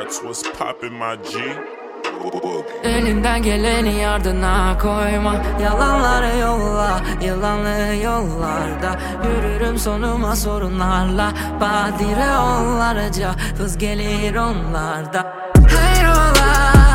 hearts, what's poppin' my G? Elinden geleni ardına koyma, yalanları yolla, yılanlı yollarda yürürüm sonuma sorunlarla. Badire onlarca hız gelir onlarda. Hayrola,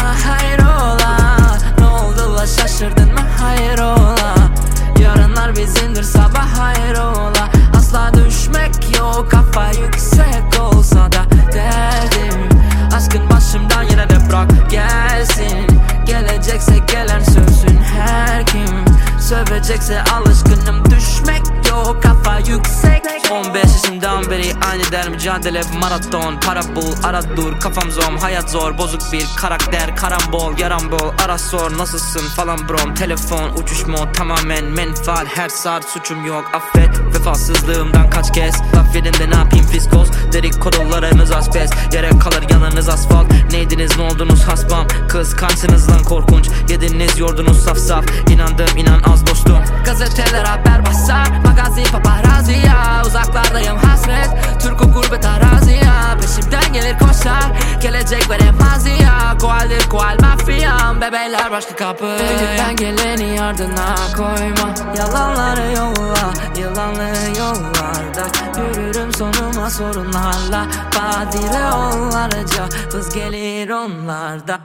hayrola, ne oldu la şaşırdın mı hayrola? Yarınlar bizimdir sabah hayrola. Asla düşmek yok, kafa yüksek olsa da derdim aşkın başımdan yine de bırak gelsin. Gelecekse gelen sövsün her kim, sövecekse alışkınım düşmek yok, kafa yüksek. 15 yaşından beri aynı der mücadele maraton. Para bul ara dur kafam zom, hayat zor bozuk bir karakter, karambol yaram bol ara sor nasılsın falan brom. Telefon uçuş mod tamamen menfaat, her saat suçum yok affet. Vefasızlığımdan kaç kez laf verin de ne yapayım fiskos. Derik kodollarımız asbest, yere kalır yanınız asfalt. Neydiniz ne oldunuz hasbam, kıskançsınız lan korkunç. Yediniz yordunuz saf saf, inandım inan az dostum. Gazeteler haber basar, magazi paparazzi ya. Uzaklardayım hasret, Türk'ü gurbet arazi ya. Peşimden gelir koşar, gelecek veremez ya. Koaldir koal mafyam, bebeler başka kapı. Elinden geleni ardına koyma, yalanları yolla, yılanlı yollarda yürürüm sonuma sorunlarla. Badire onlarca hız gelir onlarda.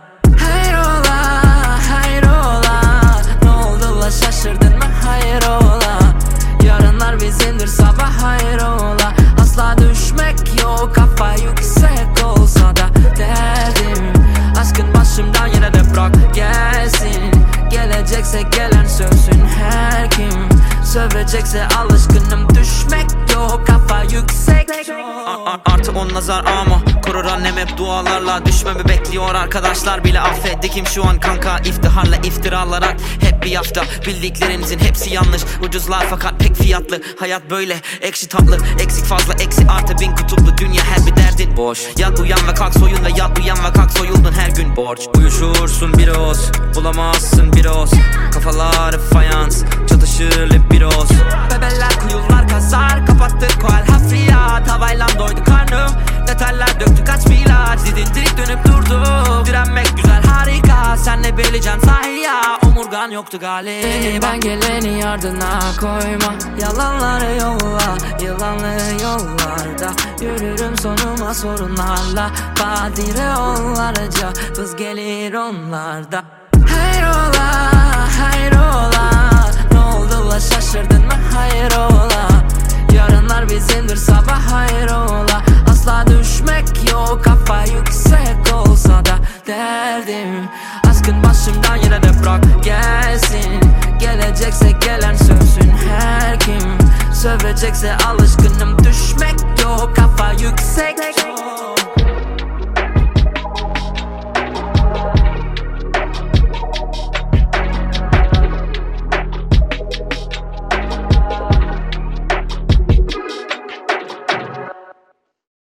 Hayrola, hayrola, ne oldu la şaşırdın mı hayrola? Yarınlar bizimdir sabah hayrola. Asla düşmek yok, kafa yüksek olsa da derdim aşkın başımdan yine de bırak gelsin. Gelecekse gelen sövsün her kim, sövecekse alışkınım düşmek yok, kafa yüksek. Artı on nazar ama korur annem hep dualarla. Düşmemi bekliyor arkadaşlar bile affet. Dikim şu an kanka iftiharla iftiralar hep bir hafta. Bildiklerinizin hepsi yanlış, ucuzlar fakat pek fiyatlı. Hayat böyle ekşi tatlı, eksik fazla eksi artı bin kutuplu. Dünya her bir derdin boş. Yat uyan ve kalk soyun ve yat uyan ve kalk soyuldun her gün borç. Uyuşursun bir oz, bulamazsın bir oz. Kafaları fayans, çatışır bir oz. Bebeler kuyular kazar, kapattık koal hafriyat. Havayla doydu karnım, detaylar döktü kaç bir ilaç. Didindik dönüp durdu, direnmek güzel harika. Sen ne bileceksin sahi ya, omurgan yoktu galip. Elinden geleni ardına koyma, yalanları yolla, yılanlı yollarda yürürüm sonuma sorunlarla. Badire onlarca hız gelir onlarda. Hayrola, hayrola, ne oldu la şaşırdın mı hayrola? Yarınlar bizimdir sabah hayrola. Asla düşmek yok, kafa yüksek olsa da derdim aşkın başımdan yine de bırak gelsin. Gelecekse gelen sövsün her kim, sövecekse alışkınım